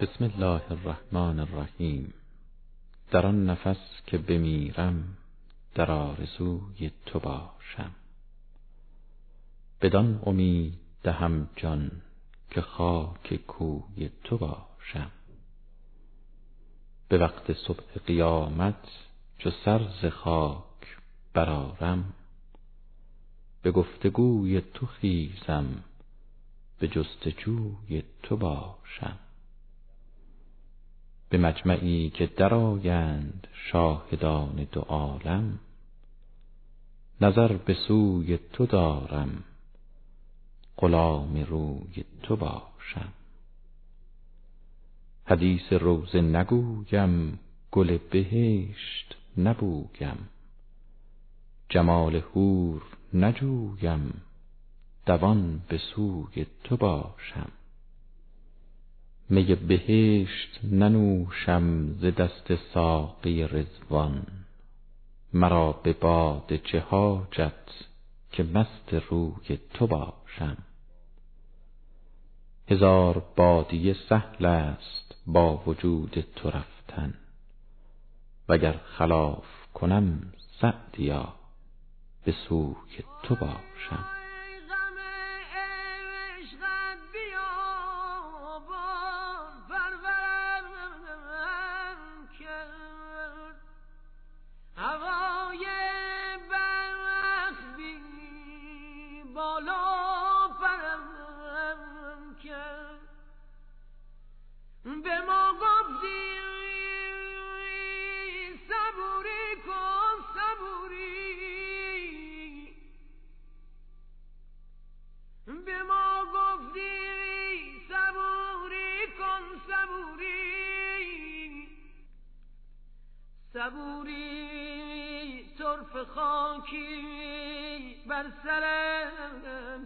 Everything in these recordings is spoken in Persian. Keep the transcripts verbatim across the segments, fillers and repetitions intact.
بسم الله الرحمن الرحیم. در آن نفس که بمیرم در آرزوی تو باشم، بدان امید دهم جان که خاک کوی تو باشم. به وقت صبح قیامت چو سر ز خاک برآرم، به گفتگوی تو خیزم به جستجوی تو باشم. به مجمعی که درآیند شاهدان دو عالم، نظر به سوی تو دارم غلام روی تو باشم. حدیث روضه نگویم گل بهشت نبویم، جمال حور نجویم دوان به سوی تو باشم. می بهشت ننوشم ز دست ساقی رضوان، مرا به باده چه حاجت که مست روی تو باشم. هزار بادیه سهل است با وجود تو رفتن، وگر خلاف کنم سعدیا به سوی تو باشم. به ما گفتی صبوری کن صبوری، به ما گفتی صبوری کن صبوری، صبوری طرف خاکی بر سرم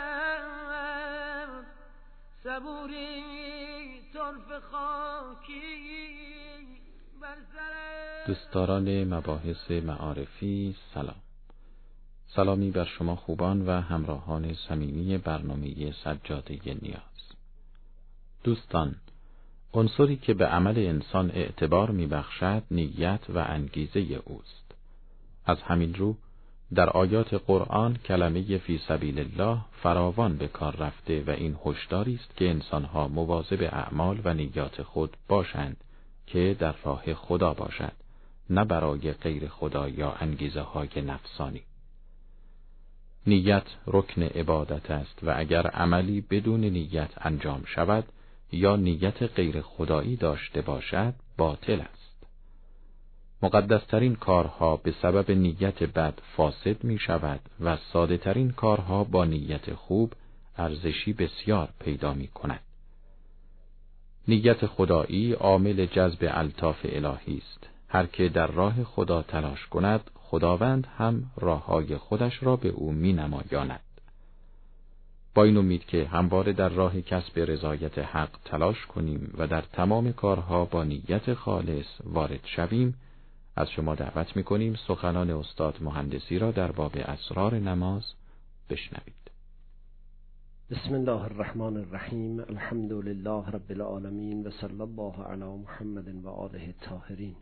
کرد، صبوری طرف خاکی بر سرم. دوستداران مباحث معارفی سلام. سلامی بر شما خوبان و همراهان صمیمی برنامه سجاده نیاز. دوستان، عنصری که به عمل انسان اعتبار می‌بخشد نیت و انگیزه اوست. از همین رو در آیات قرآن کلمه فی سبیل الله فراوان به کار رفته و این هشداری است که انسانها مواظب اعمال و نیات خود باشند که در راه خدا باشد، نه برای غیر خدا یا انگیزه های نفسانی. نیت رکن عبادت است و اگر عملی بدون نیت انجام شود یا نیت غیر خدایی داشته باشد باطل است. مقدسترین کارها به سبب نیت بد فاسد می شود و ساده ترین کارها با نیت خوب ارزشی بسیار پیدا می کند. نیت خدایی عامل جذب الطاف الهی است. هر که در راه خدا تلاش کند، خداوند هم راههای خودش را به او می نمایاند. با این امید که همواره در راه کسب رضایت حق تلاش کنیم و در تمام کارها با نیت خالص وارد شویم، از شما دعوت می‌کنیم سخنان استاد مهندسی را در باب اسرار نماز بشنوید. بسم الله الرحمن الرحیم. الحمد لله رب العالمین و صلی الله علی محمد و آله الطاهرین.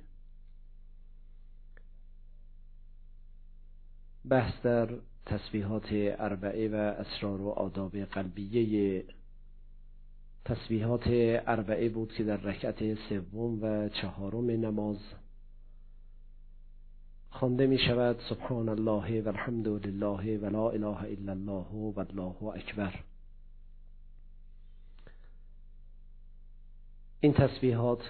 بحث در تسبیحات اربعه و اسرار و آداب قلبیه. تسبیحات اربعه بود که در رکعت سوم و چهارم نماز خوانده می شود سبحان الله و الحمد لله و لا اله الا الله و الله اکبر. این تسبیحات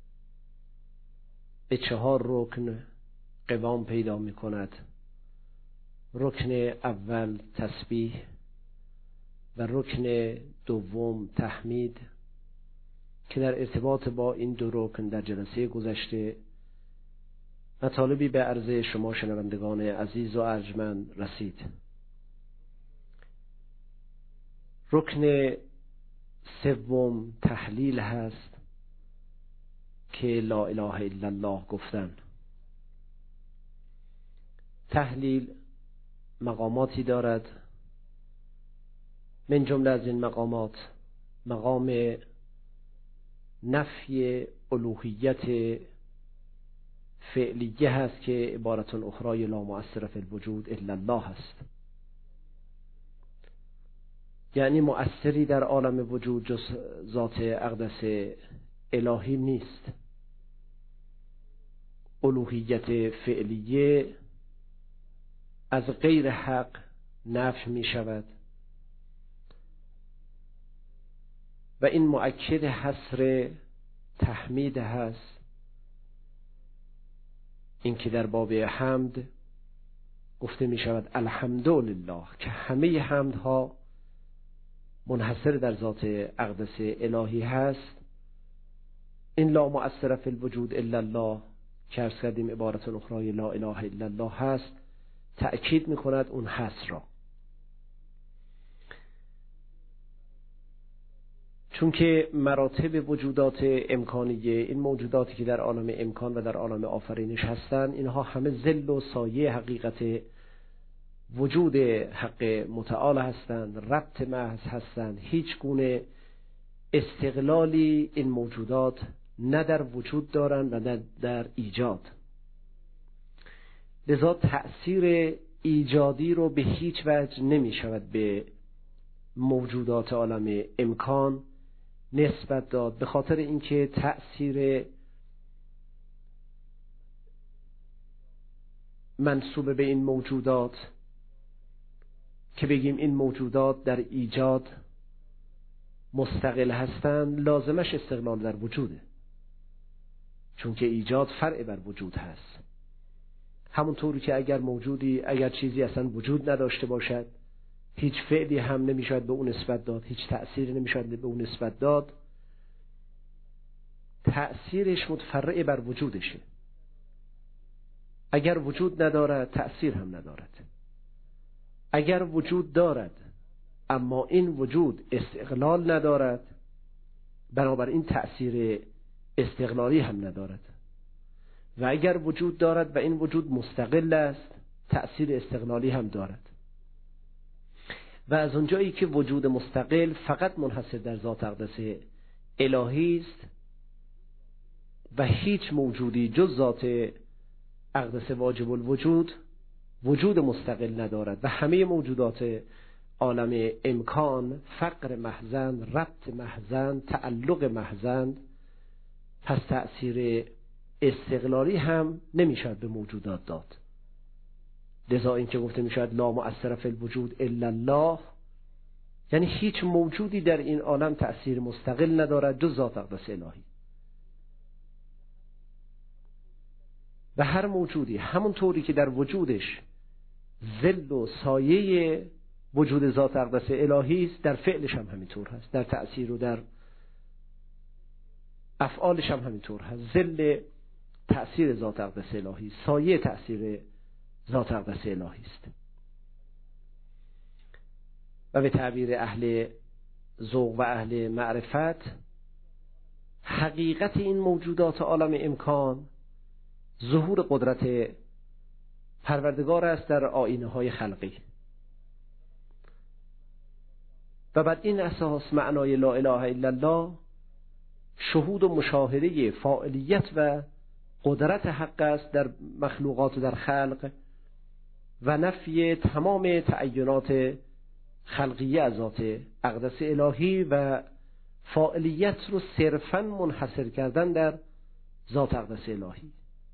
به چهار رکن قوام پیدا می کند. رکن اول تسبیح و رکن دوم تحمید که در ارتباط با این دو رکن در جلسه گذشته مطالبی به عرض شما شنوندگان عزیز و ارجمند رسید. رکن سوم تحلیل هست که لا اله الا الله گفتن. تحلیل مقاماتی دارد، من جمله از این مقامات مقام نفی الوهیت فعلیه هست که عبارت اخرى لا مؤثر فی الوجود الا الله هست، یعنی مؤثری در عالم وجود جز ذات اقدس الهی نیست. الوهیت فعلیه از غیر حق نفی می شود و این مؤکد حصر تحمید هست، این که در باب حمد گفته می شود الحمدلله که همه حمدها منحصر در ذات اقدس الهی هست. این لا مؤثر فی الوجود الا الله که عرض کردیم عبارت اخرى لا اله الا الله هست، تأکید می کند اون حصر را. چون که مراتب وجودات امکانیه، این موجوداتی که در عالم امکان و در عالم آفرینش هستند، اینها همه ظل و سایه حقیقت وجود حق متعال هستند، ربط محض هستند. هیچ گونه استقلالی این موجودات نه در وجود دارند و نه در ایجاد. لذا تأثیر ایجادی رو به هیچ وجه نمی شود به موجودات عالم امکان نسبت داد، به خاطر اینکه تأثیر منسوب به این موجودات که بگیم این موجودات در ایجاد مستقل هستند، لازمش استقلال در وجوده، چون که ایجاد فرع بر وجود هست. همونطوری که اگر موجودی اگر چیزی اصلا وجود نداشته باشد، هیچ فعلی هم نمیشود به اون نسبت داد، هیچ تأثیری نمیشود به اون نسبت داد، تأثیرش متفرع بر وجودشه. اگر وجود ندارد تأثیر هم ندارد، اگر وجود دارد اما این وجود استقلال ندارد، بنابراین تأثیر استقلالی هم ندارد. و اگر وجود دارد و این وجود مستقل است، تأثیر استقلالی هم دارد. و از اونجایی که وجود مستقل فقط منحصر در ذات اقدس الهی است و هیچ موجودی جز ذات اقدس واجب الوجود وجود مستقل ندارد و همه موجودات عالم امکان فقر محضند، ربط محضند، تعلق محضند، پس تأثیر استقلالی هم نمیشد به موجودات داد. لذا این که گفته میشد لا مؤثر فی الوجود الا الله، یعنی هیچ موجودی در این عالم تأثیر مستقل ندارد جز ذات اقدس الهی. و هر موجودی همونطوری که در وجودش ظل و سایه وجود ذات اقدس الهی است، در فعلش هم همینطور هست، در تأثیر و در افعالش هم همینطور هست. ظل تأثیر ذات اقدس الهی، سایه تأثیر ذات اقدس الهی است. و به تعبیر اهل ذوق و اهل معرفت، حقیقت این موجودات عالم امکان ظهور قدرت پروردگار است در آیینه های خلقی. و بعد این اساس معنای لا اله الا الله شهود و مشاهده فاعلیت و قدرت حق است در مخلوقات و در خلق و نفی تمام تعینات خلقیه از ذات اقدس الهی و فاعلیت رو صرفاً منحصر کردن در ذات اقدس الهی.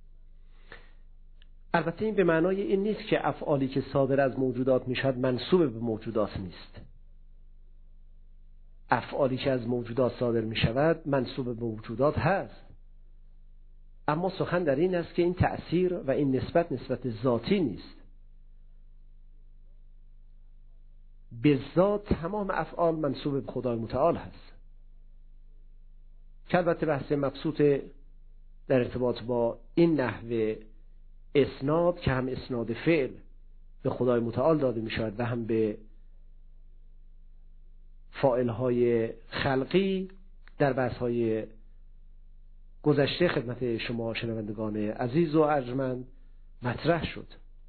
البته این به معنای این نیست که افعالی که صادر از موجودات میشد منسوب به موجودات نیست. افعالی که از موجودات صادر می شود منسوب به موجودات هست، اما سخن در این است که این تأثیر و این نسبت نسبت ذاتی نیست. به ذات تمام افعال منسوب به خدای متعال هست، که البته بحث مبسوط در ارتباط با این نحوه اسناد که هم اسناد فعل به خدای متعال داده می شود و هم به فاعل‌های خلقی در بحث‌های گذشته خدمت شما شنوندگان عزیز و ارجمند مطرح شد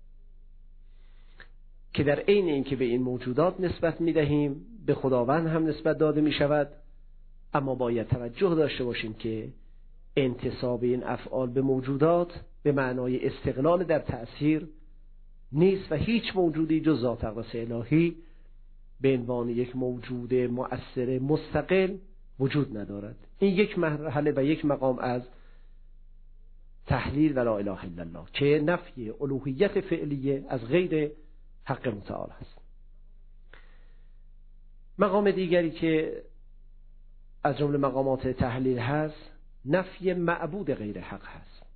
که در عین اینکه به این موجودات نسبت می‌دهیم به خداوند هم نسبت داده می‌شود، اما باید توجه داشته باشیم که انتساب این افعال به موجودات به معنای استقلال در تأثیر نیست و هیچ موجودی جز ذات اقدس الهی به عنوان یک موجود مؤثر مستقل وجود ندارد. این یک مرحله و یک مقام از تحلیل و لا اله الا الله که نفی الوهیت فعلیه از غیر حق متعال است. مقام دیگری که از جمله مقامات تحلیل هست نفی معبود غیر حق هست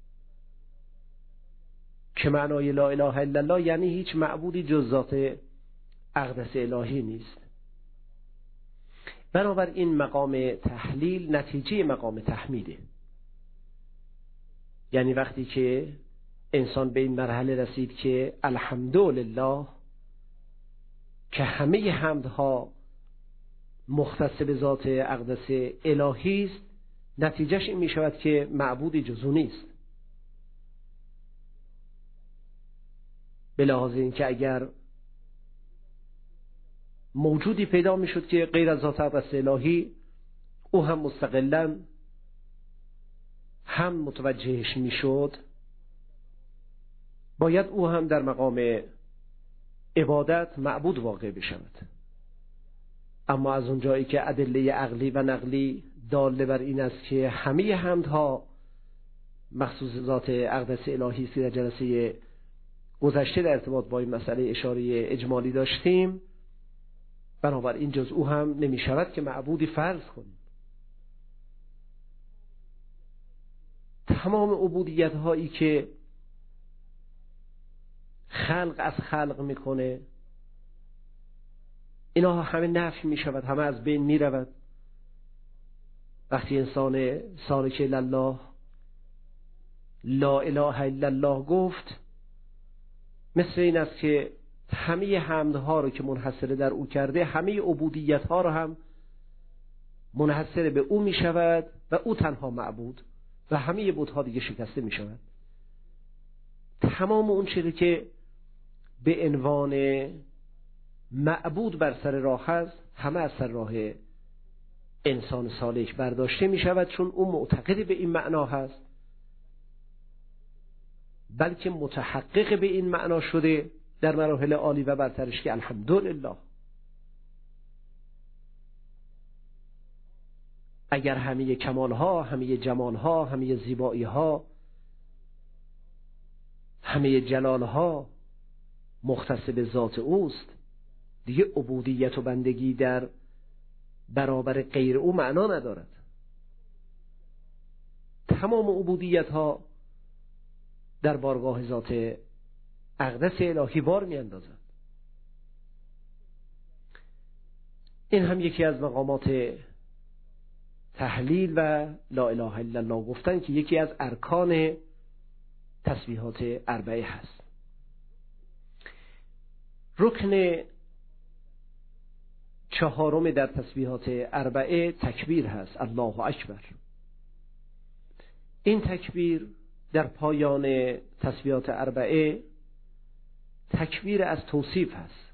که معنای لا اله الا الله یعنی هیچ معبودی جز ذات اقدس الهی نیست. بنابراین مقام تحلیل نتیجه مقام تحمیده، یعنی وقتی که انسان به این مرحله رسید که الحمدلله که همه حمدها مختص به ذات اقدس الهی است، نتیجهش این می شود که معبودی جز او نیست. به لحاظ این که اگر موجودی پیدا می شد که غیر از ذات اقدس الهی، او هم مستقلاً هم متوجهش می شد، باید او هم در مقام عبادت معبود واقع بشود. اما از اونجایی که ادله عقلی و نقلی داله بر این است که همه حمدها مخصوص ذات اقدس الهی است، در جلسه گذشته در ارتباط با این مسئله اشاره اجمالی داشتیم، بنابراین جز او هم نمی شود که معبودی فرض کنیم. تمام عبودیت هایی که خلق از خلق میکنه اینا همه نفی می شود، همه از بین می رود. وقتی انسان سالک الله لا اله الا الله گفت، مثل این است که همه حمدها رو که منحصر در او کرده، همه عبودیت ها رو هم منحصر به او می شود و او تنها معبود و همه بت‌ها دیگه شکسته می شود. تمام اون چیزی که به عنوان معبود بر سر راه هست، همه از سر راه انسان سالک برداشته می شود، چون او معتقد به این معنا هست، بلکه متحقق به این معنا شده در مراحل عالی و برترش که الحمدلله. اگر همه کمالها، همه جمالها، همه زیباییها، همه جلالها مختص به ذات اوست، دیگه عبودیت و بندگی در برابر غیر او معنا ندارد. تمام عبودیت ها در بارگاه ذات اقدس الهی بار می اندازد. این هم یکی از مقامات تحلیل و لا اله الا الله گفتن که یکی از ارکان تسبیحات اربعه هست. رکن چهارم در تسبیحات اربعه تکبیر هست، الله اکبر. این تکبیر در پایان تسبیحات اربعه تکبیر از توصیف هست.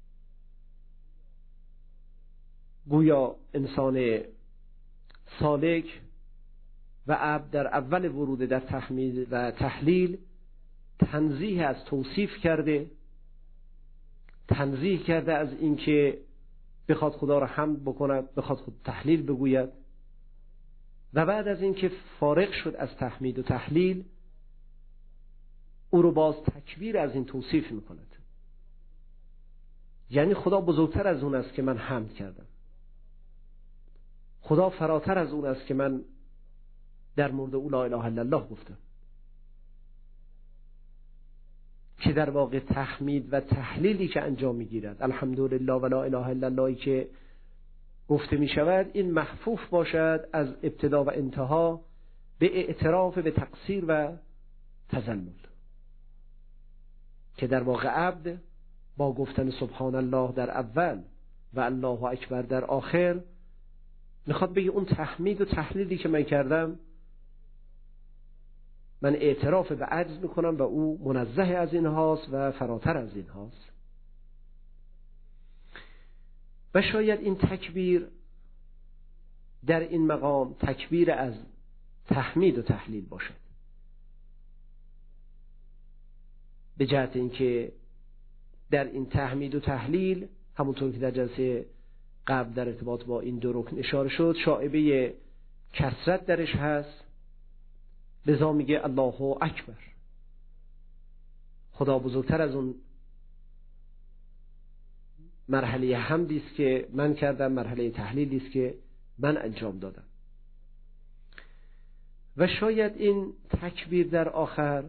گویا انسان سالک و عبد در اول ورود در تحمید و تحلیل تنزیه از توصیف کرده، تنزیه کرده از اینکه بخواد خدا را حمد بکند، بخواد خود تحلیل بگوید، و بعد از اینکه فارغ شد از تحمید و تحلیل او رو باز تکبیر از این توصیف میکند. یعنی خدا بزرگتر از اون است که من حمد کردم، خدا فراتر از اون است که من در مورد او لا اله الا الله گفتم، که در واقع تحمید و تحلیلی که انجام میگیرد، الحمدلله و لا اله الا اللهی که گفته می شود، این محفوف باشد از ابتدا و انتها به اعتراف به تقصیر و تذلل، که در واقع عبد با گفتن سبحان الله در اول و الله اکبر در آخر میخواد بگه اون تحمید و تحلیلی که من کردم، من اعتراف به عجز میکنم و او منزه از این هاست و فراتر از این هاست. و شاید این تکبیر در این مقام تکبیر از تحمید و تحلیل باشد، به جهت اینکه در این تحمید و تحلیل همونطور که در جلسه قبل در ارتباط با این دو رکن اشاره شد شائبه کثرت درش هست، لذا میگه الله اکبر. خدا بزرگتر از اون مرحله حمدی است که من کردم، مرحله تحلیلی است که من انجام دادم. و شاید این تکبیر در آخر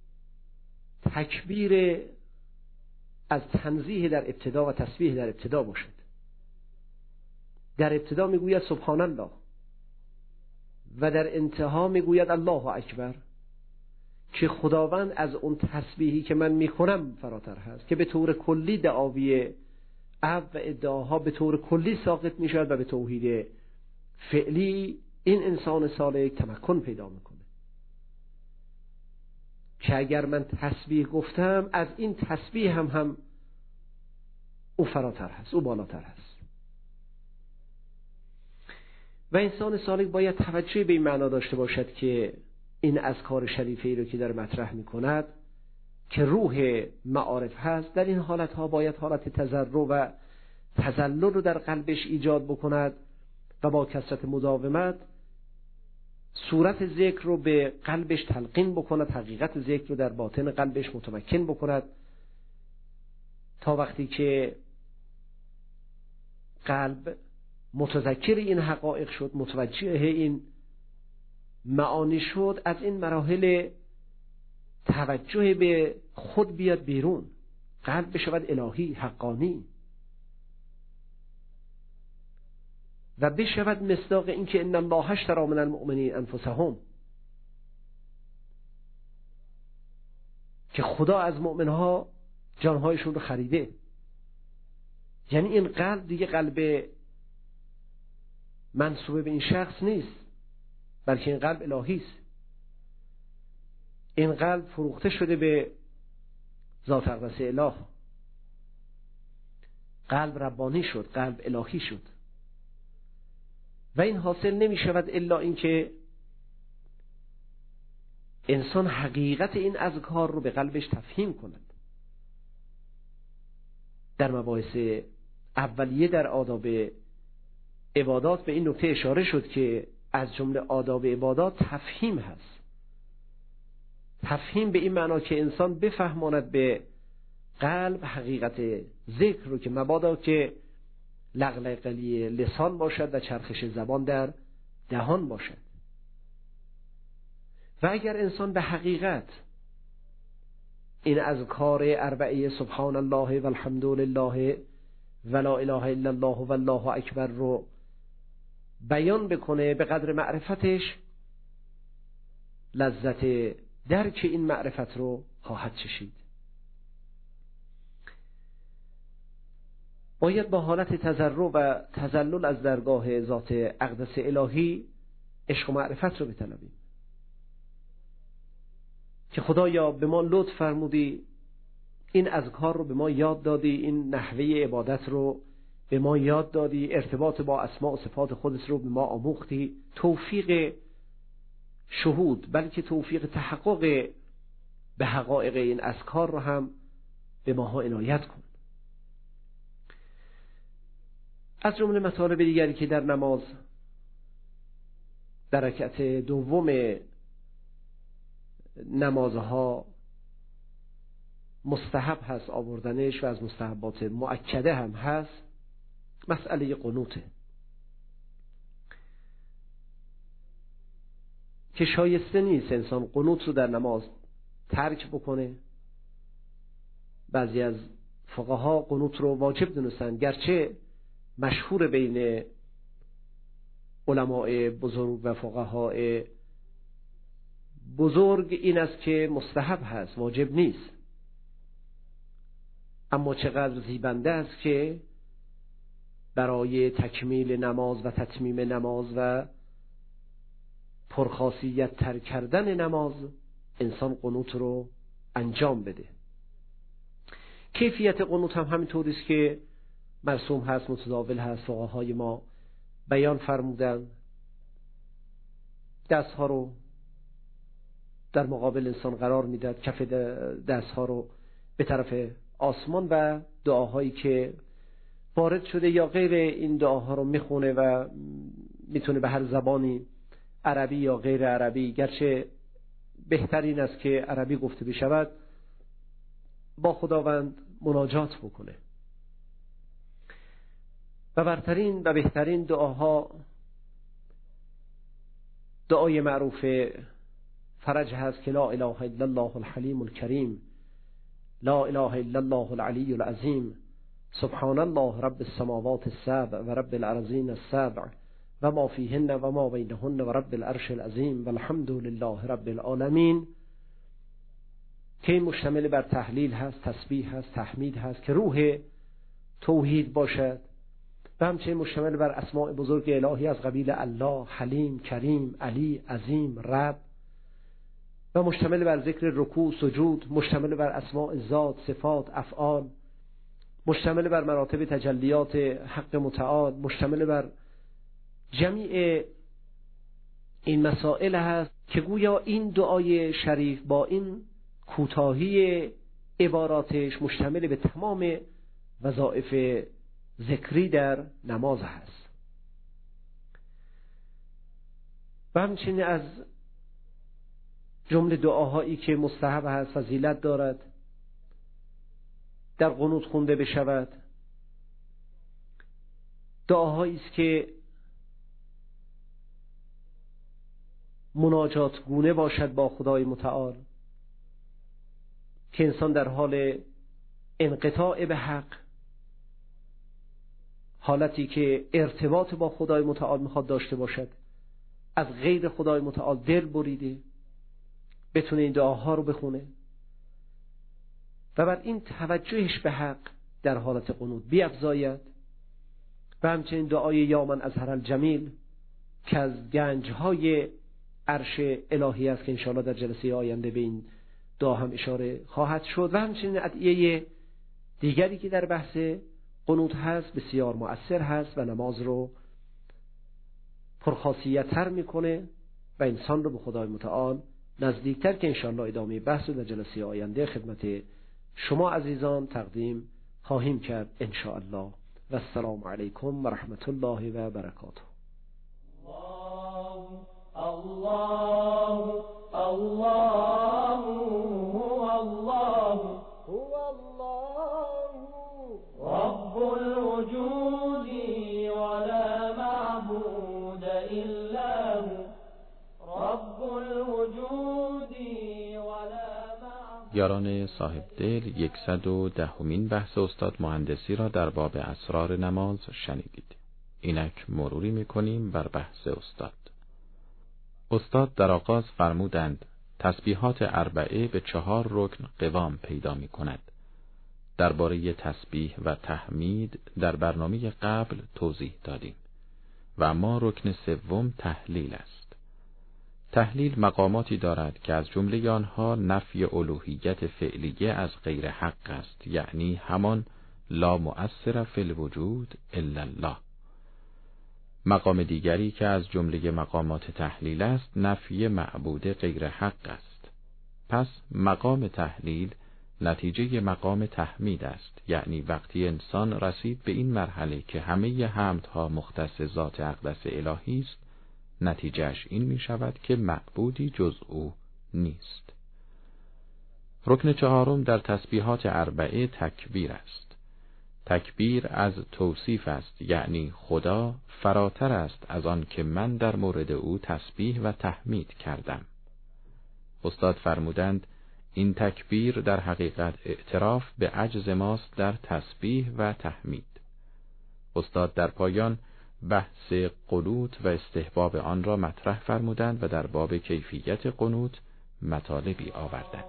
تکبیر از تنزیه در ابتدا و تسبیح در ابتدا باشد. در ابتدا میگوید سبحان الله و در انتها میگوید الله اکبر، که خداوند از اون تسبیحی که من میکنم فراتر هست، که به طور کلی دعاوی عب و ادعاها به طور کلی ساقط میشد و به توحید فعلی این انسان صالح تمکن پیدا میکنه. که اگر من تسبیح گفتم، از این تسبیح هم هم او فراتر هست، او بالاتر هست. و انسان صالح باید توجه به این معنا داشته باشد که این اذکار شریفه ای رو که در مطرح می کند که روح معارف هست، در این حالت ها باید حالت تضرع و تذلل رو در قلبش ایجاد بکند و با کثرت مداومت صورت ذکر رو به قلبش تلقین بکند، حقیقت ذکر رو در باطن قلبش متمکن بکند، تا وقتی که قلب متذکر این حقایق شد، متوجه این معانی شد، از این مراحل توجه به خود بیاد بیرون، قلب بشود الهی حقانی و بشود مصداق این که ان الله اشتری من المؤمنین انفسهم، که خدا از مؤمنها جانهایشون رو خریده. یعنی این قلب دیگه قلب منسوب به این شخص نیست، بلکه این قلب الهی است. این قلب فروخته شده به ذات اقدس اله، قلب ربانی شد، قلب الهی شد. و این حاصل نمی شود الا اینکه انسان حقیقت این اذکار رو به قلبش تفهیم کند. در مباحث اولیه در آداب عبادات به این نکته اشاره شد که از جمله آداب عبادات تفهیم هست. تفهیم به این معنا که انسان بفهماند به قلب حقیقت ذکر رو، که مبادا که لغلقلی لسان باشد و چرخش زبان در دهان باشد. و اگر انسان به حقیقت این اذکار اربعه سبحان الله والحمد لله ولا اله الا الله والله اکبر رو بیان بکنه، به قدر معرفتش لذت درک این معرفت رو خواهد چشید. باید با حالت تضرع و تذلل از درگاه ذات اقدس الهی عشق و معرفت رو بطلبیم که خدایا به ما لطف فرمودی، این اذکار رو به ما یاد دادی، این نحوه عبادت رو به ما یاد دادی، ارتباط با اسماء و صفات خودت رو به ما آموختی، توفیق شهود بلکه توفیق تحقق به حقایق این اذکار رو هم به ماها عنایت کن. از جمله مطالب دیگری که در نماز در رکعت دوم نمازها مستحب هست آوردنش و از مستحبات مؤکده هم هست، مسئله قنوته که شایسته نیست انسان قنوت رو در نماز ترک بکنه. بعضی از فقها قنوت رو واجب دونستن، گرچه مشهور بین علماء بزرگ و فقهای بزرگ این است که مستحب هست، واجب نیست. اما چقدر زیبنده است که برای تکمیل نماز و تتمیم نماز و پرخاصیت تر کردن نماز انسان قنوت رو انجام بده. کیفیت قنوت هم همینطوری است که مرسوم هست، متداول هست. فقهای ما بیان فرمودند دستها رو در مقابل انسان قرار میداد، کف دستها رو به طرف آسمان و دعاهایی که وارد شده یا غیر این دعاها رو میخونه و میتونه به هر زبانی، عربی یا غیر عربی، گرچه بهترین است که عربی گفته بشود، با خداوند مناجات بکنه. و برترین و بهترین دعاها دعای معروف فرج هست که لا اله الا الله الحلیم الکریم، لا اله الا الله العلی العظیم، سبحان الله رب السماوات السبع و رب الارضین السبع و ما فیهن و ما بینهن و رب العرش العظیم و الحمد لله رب العالمین، که مشتمل بر تهلیل هست، تسبیح هست، تحمید هست که روح توحید باشد، و همچنین مشتمل بر اسماء بزرگ الهی از قبیل الله، حلیم، کریم، علی، عظیم، رب، و مشتمل بر ذکر رکوع، سجود، مشتمل بر اسماء ذات، صفات، افعال، مشتمل بر مراتب تجلیات حق متعال، مشتمل بر جمیع این مسائل هست که گویا این دعای شریف با این کوتاهی عباراتش مشتمل به تمام وظایف ذکری در نماز هست. و همچنین از جمله دعاهایی که مستحب هست، فضیلت دارد، در قنوت خونده بشود، دعاهایی است که مناجات گونه باشد با خدای متعال، که انسان در حال انقطاع به حق، حالتی که ارتباط با خدای متعال میخواد داشته باشد، از غیر خدای متعال دل بریده، بتونه این دعاها رو بخونه و بر این توجهش به حق در حالت قنوت بیفزاید. و همچنین دعای یا من اظهر الجمیل که از گنجهای عرش الهی است که انشاءالله در جلسه آینده به این دعا هم اشاره خواهد شد. و همچنین ادعیه دیگری که در بحث قنوت هست بسیار مؤثر هست و نماز رو پرخاصیت تر میکنه و انسان رو به خدای متعال نزدیکتر، که انشاءالله ادامه بحث در جلسه آینده خدمت شما عزیزان تقدیم خواهیم کرد انشاءالله. و السلام علیکم و رحمت الله و برکاته. الله الله الله هو الله رب الوجود ولا معبود إلا هو رب الوجود ولا معبود. یاران صاحب دل، یکصد و دهمین بحث استاد مهندسی را در باب اسرار نماز شنیدید. اینک مروری میکنیم بر بحث استاد. استاد در آغاز فرمودند تسبیحات اربعه به چهار رکن قوام پیدا می کند. درباره تسبیح و تحمید در برنامه قبل توضیح دادیم و اما رکن سوم تهلیل است. تهلیل مقاماتی دارد که از جمله آنها نفی الوهیت فعلیه از غیر حق است، یعنی همان لا مؤثر فی الوجود الا الله. مقام دیگری که از جمله مقامات تحلیل است نفی معبود غیر حق است. پس مقام تحلیل نتیجه مقام تحمید است، یعنی وقتی انسان رسید به این مرحله که همه حمدها مختص ذات اقدس الهی است، نتیجهش این می شود که معبودی جز او نیست. رکن چهارم در تسبیحات اربعه تکبیر است. تکبیر از توصیف است، یعنی خدا فراتر است از آن که من در مورد او تسبیح و تحمید کردم. استاد فرمودند این تکبیر در حقیقت اعتراف به عجز ماست در تسبیح و تحمید. استاد در پایان بحث قنوت و استحباب آن را مطرح فرمودند و در باب کیفیت قنوت مطالبی آوردند.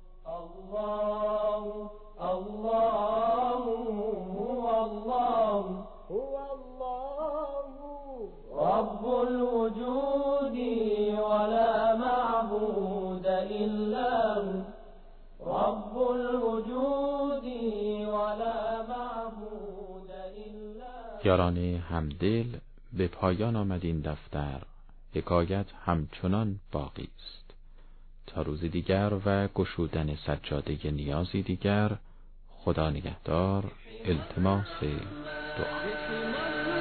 الله الله الله هو الله رب الوجود ولا معبود إلا هو رب الوجود ولا معبود إلا هو. یاران همدل، به پایان آمد این دفتر. حکایت همچنان باقی است. تا روز دیگر و گشودن سجاده نیازی دیگر، خدا نگهدار. التماس دعا.